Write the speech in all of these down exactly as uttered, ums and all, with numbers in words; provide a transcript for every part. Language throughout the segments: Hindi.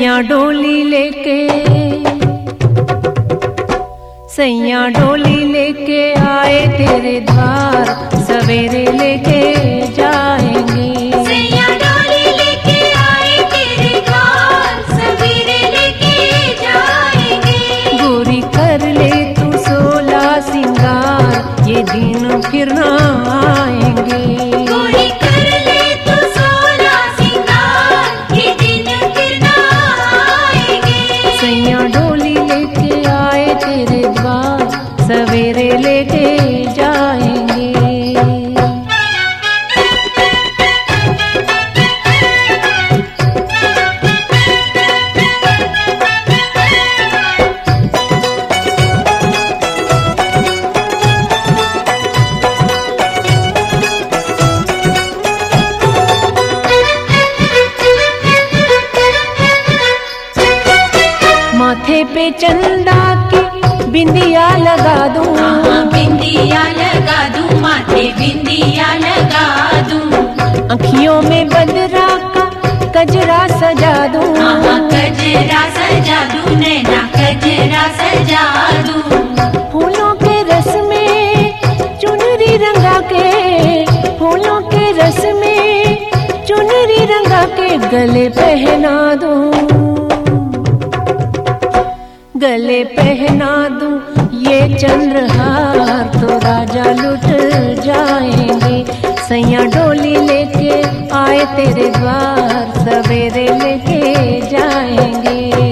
सैया डोली लेके सैया डोली लेके आए तेरे द्वार, सवेरे लेके जाएंगे। सैया डोली लेके आए तेरे द्वार, सवेरे लेके जाएंगे। गोरी कर ले तू सोला सिंगार, ये दिन फिर ना आएंगे। गोरी कर ले तू सोला सिंगार, ये दिन फिर ना आएंगे। सैया डोली लेके आए तेरे द्वार, सवेरे लेके जाएंगे। माथे पे चंदा की बिंदिया लगा दूं, बिंदिया लगा दूं, माथे बिंदिया लगा दूं। अखियों में बदरा का कजरा सजा दूं, कजरा सजा दूं, नैना कजरा सजा दूं। फूलों के रस में चुनरी रंगा के, फूलों के रस में चुनरी रंगा के गले पहना दूं, गले पहना दूं ये चंद्रहार, तो राजा लुट जाएंगे। सैया डोली लेके आए तेरे द्वार, सवेरे लेके जाएंगे।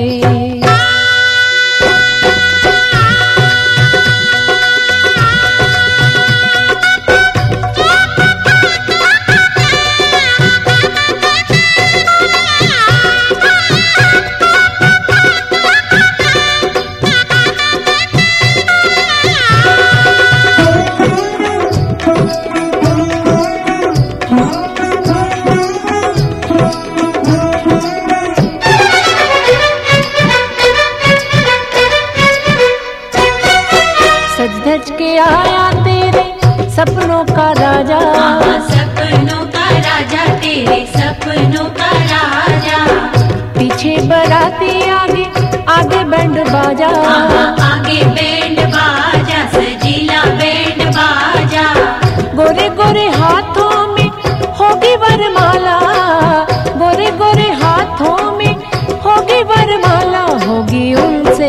सज के आया तेरे सपनों का राजा, सपनों का राजा, तेरे सपनों का राजा। पीछे बराती आगे आगे बैंड बाजा, आगे बैंड बाजा, सजीला बैंड बाजा। गोरे गोरे हाथों में होगी वरमाला, गोरे गोरे हाथों में होगी वरमाला। होगी उनसे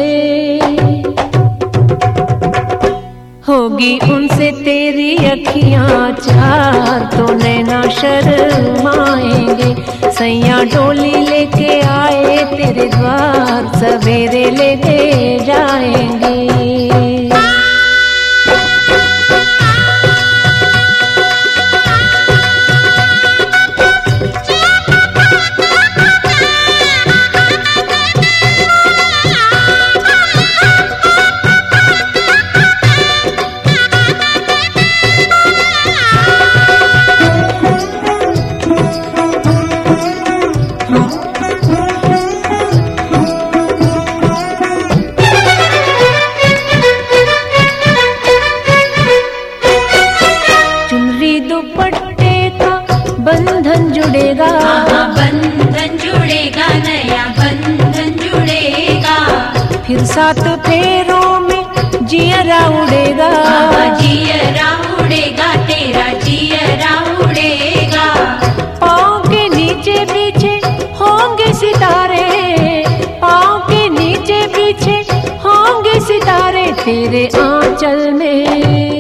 होगी उनसे तेरी अखियां चार, तो नैना शर्माएंगे। सैया डोली लेके आए तेरे द्वार, सवेरे लेके जाएंगे। दुपट्टे का बंधन जुड़ेगा, बंधन जुड़ेगा, नया बंधन जुड़ेगा। फिर सात फेरों में जियरा उड़ेगा, जियरा उड़ेगा, तेरा जियरा उड़ेगा। पाँव के नीचे पीछे होंगे सितारे, पाँव के नीचे पीछे होंगे सितारे। तेरे आंचल में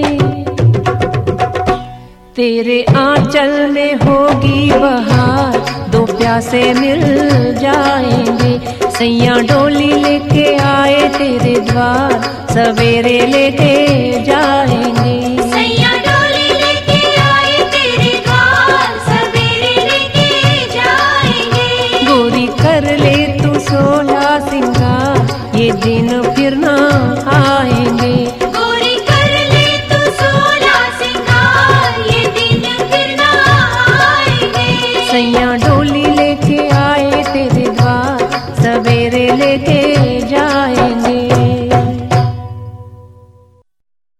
तेरे आंचल में होगी बहार, दो प्यासे मिल जाएंगे। सैया डोली लेके आए तेरे द्वार, सवेरे लेके जाएंगे। सैया डोली लेके आए तेरे द्वार, सवेरे लेके जाएंगे। गोरी कर ले तू सोला सिंगार, ये दिन फिर ना आएंगे। गोरी कर ले तू सोला सिंगार, ये दिन फिर ना आएंगे। सैया डोली लेके आए तेरे द्वार, सवेरे लेके